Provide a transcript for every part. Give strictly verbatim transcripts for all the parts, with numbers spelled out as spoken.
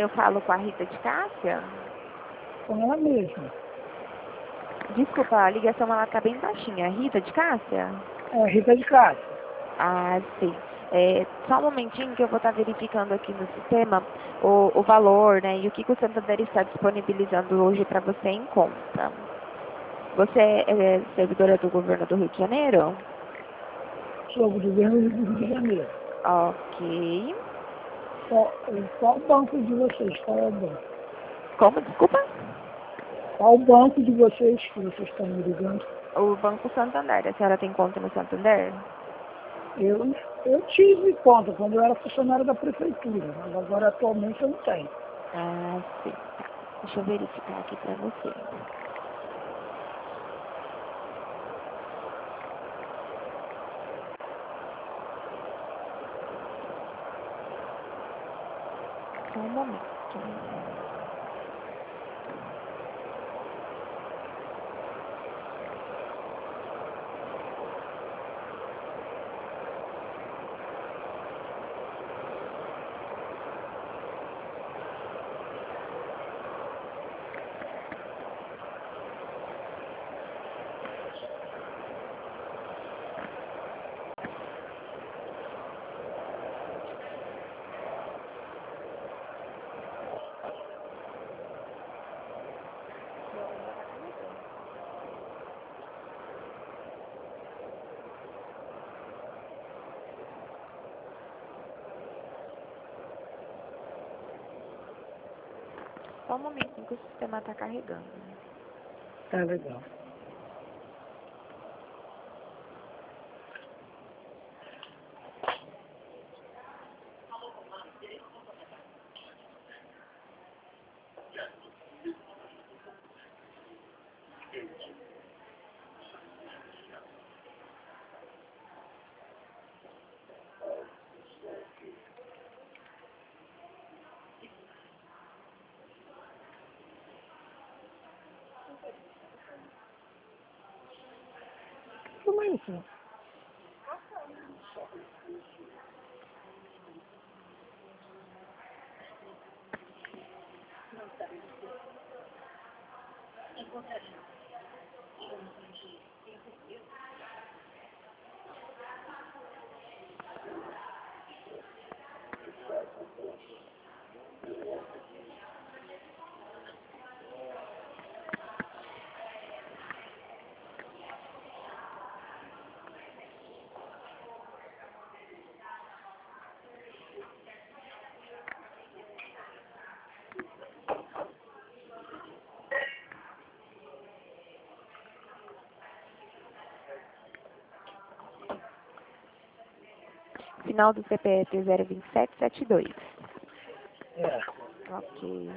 eu falo com a Rita de Cássia? Com ela mesma. Desculpa, a ligação ela tá bem baixinha. Rita de Cássia? É, Rita de Cássia. Ah, sim. É, só um momentinho que eu vou estar verificando aqui no sistema o, o valor, né, e o que, que o Santander está disponibilizando hoje para você em conta. Você é servidora do governo do Rio de Janeiro? Sou do governo do Rio de Janeiro. Ok. Qual, qual o banco de vocês? Qual é o banco? Como? Desculpa? Qual o banco de vocês que vocês estão me ligando? O Banco Santander. A senhora tem conta no Santander? Eu, eu tive conta quando eu era funcionário da prefeitura, mas agora atualmente eu não tenho. Ah, sim. Tá. Deixa eu verificar aqui para você. Só um momento. Só um momentinho que o sistema está carregando. Tá legal. Como é isso? Final do C P F zero dois sete sete dois. É. Ok.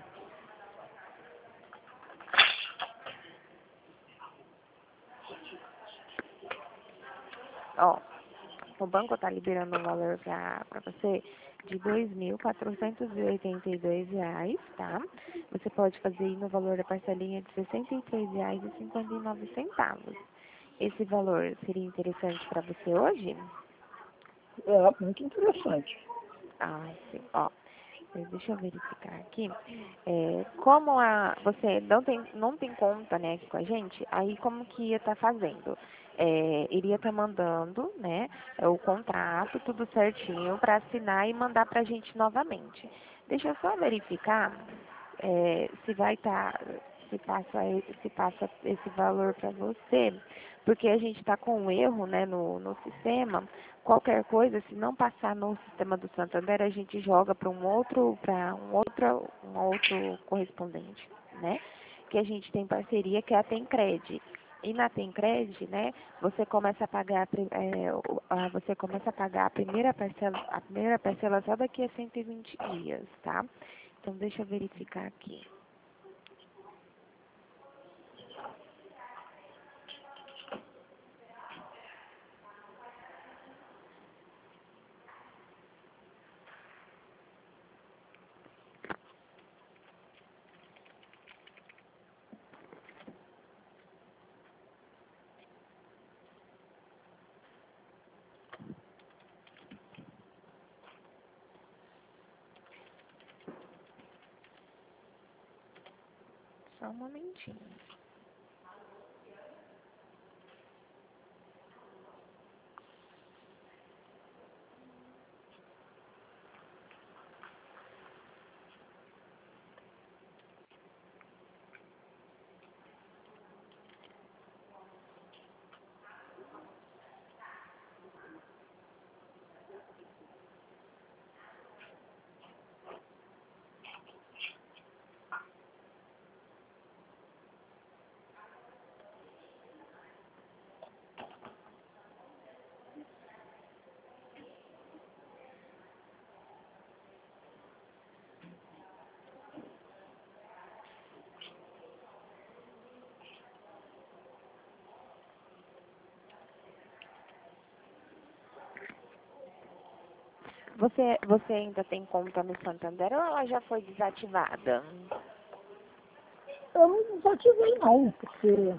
Ó, o banco está liberando um valor para você de dois mil quatrocentos e oitenta e dois reais, tá? Você pode fazer aí no valor da parcelinha de sessenta e três reais e cinquenta e nove centavos. Esse valor seria interessante para você hoje? É, muito interessante. Ah, sim. Ó, eh, deixa eu verificar aqui. É, como a, você não tem, não tem conta, né, aqui com a gente, aí como que ia estar fazendo? É, iria estar mandando, né, é, o contrato, tudo certinho, para assinar e mandar para a gente novamente. Deixa eu só verificar é, se vai estar, se passa, e- se passa esse valor para você, porque a gente está com um erro, né, no, no sistema. Qualquer coisa, se não passar no sistema do Santander, a gente joga para um outro, para um outro, um outro correspondente, né? Que a gente tem parceria, que é a Tencred. E na Tencred, né, você começa a pagar, a pri- é, o- a- você começa a pagar a primeira parcela, a primeira parcela só daqui a cento e vinte dias, tá? Então deixa eu verificar aqui. Só um momentinho. Você, você ainda tem conta no Santander ou ela já foi desativada? Eu não desativei não, porque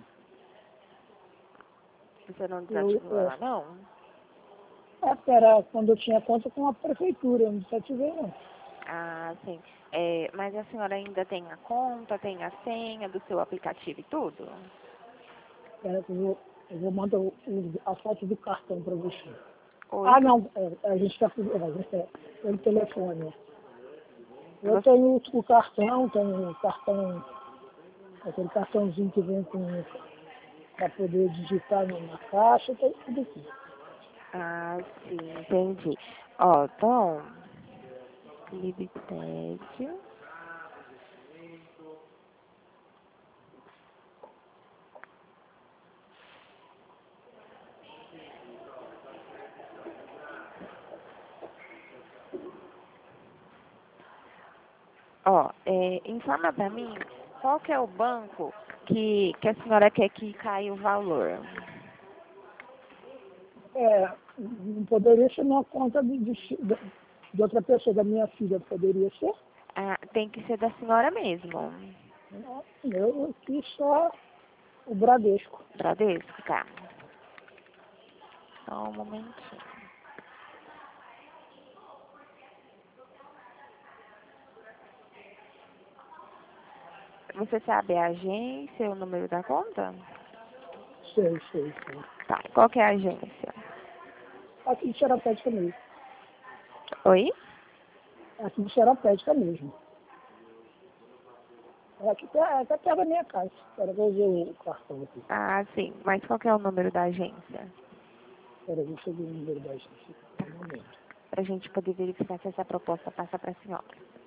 Você não eu, desativou é, ela, não? é, porque era quando eu tinha conta com a prefeitura, eu não desativei não. Ah, sim. É, mas a senhora ainda tem a conta, tem a senha do seu aplicativo e tudo? Era que eu vou, eu vou mandar o, o- a foto do cartão para você. Ah, Oi? não, é, a gente está é, a gente é, pelo telefone. É. Eu Você, tenho o, o cartão, tenho o cartão, aquele cartãozinho que vem com para poder digitar na na caixa, tem tudo aqui. ah, sim, entendi. Ó, então, Libted. Ó, é, informa pra mim qual que é o banco que, que a senhora quer que caia o valor. É, não poderia ser uma conta de, de, de outra pessoa, da minha filha, poderia ser? Ah, tem que ser da senhora mesmo. Não, eu aqui só o Bradesco. Bradesco, tá. Só um momentinho. Você sabe a agência, o número da conta? Sei, sei, sei. Tá. Qual que é a agência? Aqui de Xeropédica mesmo. Oi? Aqui de Xeropédica mesmo. É aqui é até perto da minha casa. Espera, vou ver o cartão aqui. Ah, sim. Mas qual que é o número da agência? Espera, deixa eu ver o número da agência. Um momento. Pra gente poder verificar se essa proposta passa pra senhora.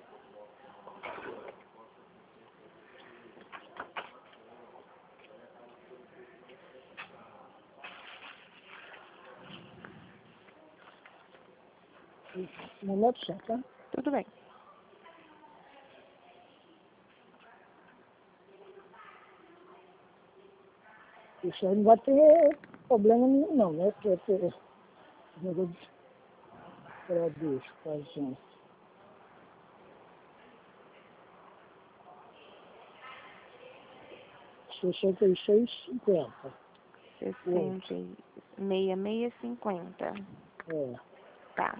Um momento só, tá? Tudo bem. Isso aí não vai ter problema nenhum, não, né? Porque ter negócio de Bradesco, agência. sessenta e seis e cinquenta. sessenta e seis, seis, cinquenta. É. Tá.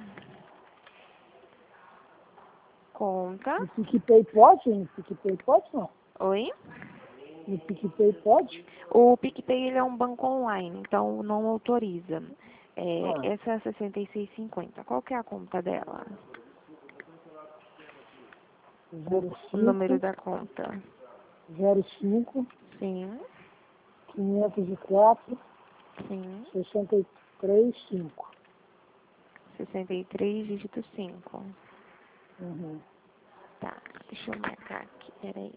Conta. No PicPay pode? No PicPay pode não? Oi? No PicPay pode? O PicPay ele é um banco online, então não autoriza. É, Ah, essa é sessenta e seis e cinquenta. Qual que é a conta dela? O, zero o número cinco, da conta. zero cinco, Sim, quinhentos e quatro, sim. sessenta e três, cinco. sessenta e três, dígito cinco. Uhum. Tá, deixa eu marcar aqui, peraí.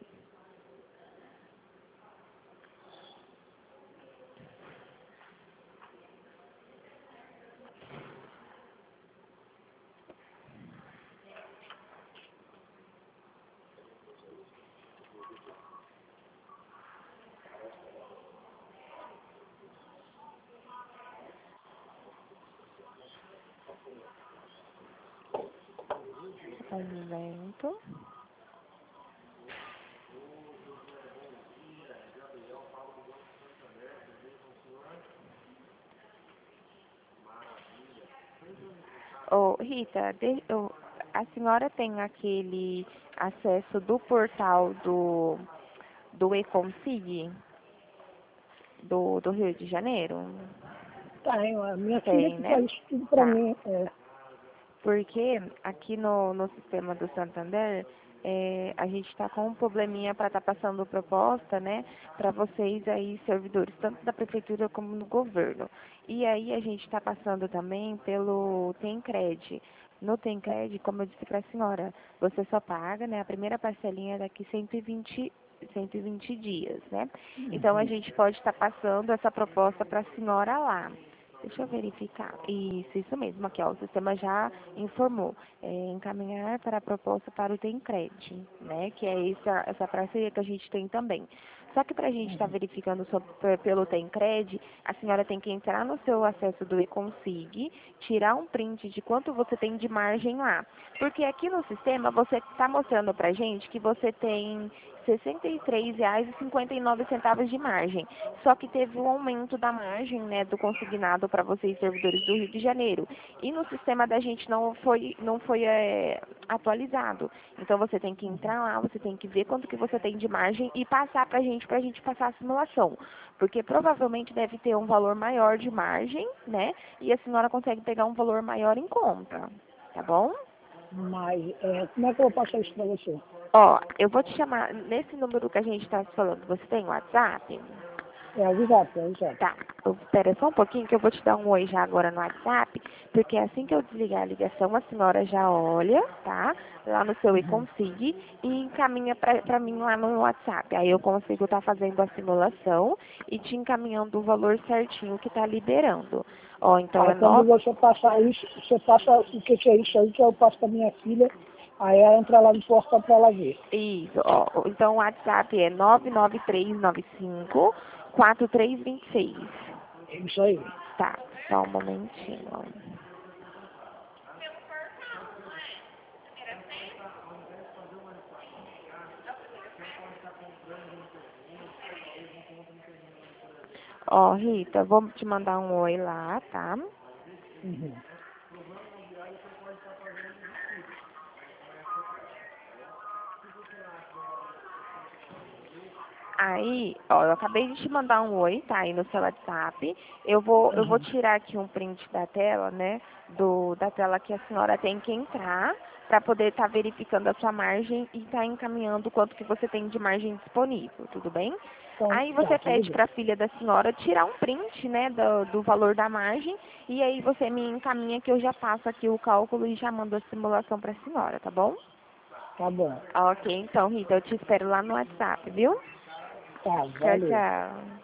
Um momento. Ô, Rita, de- ô, a senhora tem aquele acesso do portal do, do Econsig, do, do Rio de Janeiro? Tenho, a minha filha Tem, que né? faz tudo para Tá. mim. É. Porque aqui no, no sistema do Santander, é, a gente está com um probleminha para estar passando proposta, né, para vocês aí, servidores, tanto da prefeitura como do governo. E aí a gente está passando também pelo Temcred. No Temcred, como eu disse para a senhora, você só paga, né, a primeira parcelinha daqui cento e vinte cento e vinte dias, né? Então a Uhum. gente pode estar passando essa proposta para a senhora lá. Deixa eu verificar. Isso, isso mesmo. Aqui, ó, o sistema já informou. É, encaminhar para a proposta para o Temcred, né? Que é essa, essa parceria que a gente tem também. Só que para a gente estar Uhum. verificando sobre, pe- pelo Temcred, a senhora tem que entrar no seu acesso do Econsig, tirar um print de quanto você tem de margem lá. Porque aqui no sistema você está mostrando para a gente que você tem sessenta e três reais e cinquenta e nove centavos de margem. Só que teve um aumento da margem, né, do consignado para vocês servidores do Rio de Janeiro. E no sistema da gente não foi, não foi é, atualizado. Então você tem que entrar lá, você tem que ver quanto que você tem de margem e passar para a gente, para a gente passar a simulação. Porque provavelmente deve ter um valor maior de margem, né? E a senhora consegue pegar um valor maior em conta. Tá bom? Mas é, como é que eu vou passar isso para você? Ó, eu vou te chamar, nesse número que a gente está falando, você tem WhatsApp? É o exato, é o exato. Tá, eu- espera só um pouquinho que eu vou te dar um oi já agora no WhatsApp, porque assim que eu desligar a ligação, a senhora já olha, tá? Lá no seu Uhum. e-consig e encaminha pra, pra mim lá no WhatsApp. Aí eu consigo estar fazendo a simulação e te encaminhando o valor certinho que tá liberando. Ó, então Aí é quando nove. você passar isso, você passa o que, que é isso aí, que eu passo para minha filha, aí ela entra lá no portal para ela ver. Isso, ó. Então o WhatsApp é nove nove três nove cinco quatro três dois seis. É isso aí. Tá, só um momentinho. Ó, Rita, vou te mandar um oi lá, tá? Uhum. Aí, ó, eu acabei de te mandar um oi, tá? Aí no seu WhatsApp. Eu vou, eu vou Uhum. tirar aqui um print da tela, né? Do, da tela que a senhora tem que entrar para poder estar verificando a sua margem e estar encaminhando quanto que você tem de margem disponível, tudo bem? Então, Aí tá, você tudo pede bem. para a filha da senhora tirar um print, né, do, do valor da margem e aí você me encaminha que eu já passo aqui o cálculo e já mando a simulação para a senhora, tá bom? Tá bom. Ok, então, Rita, eu te espero lá no WhatsApp, viu? Tá, Tchau, valeu. tchau.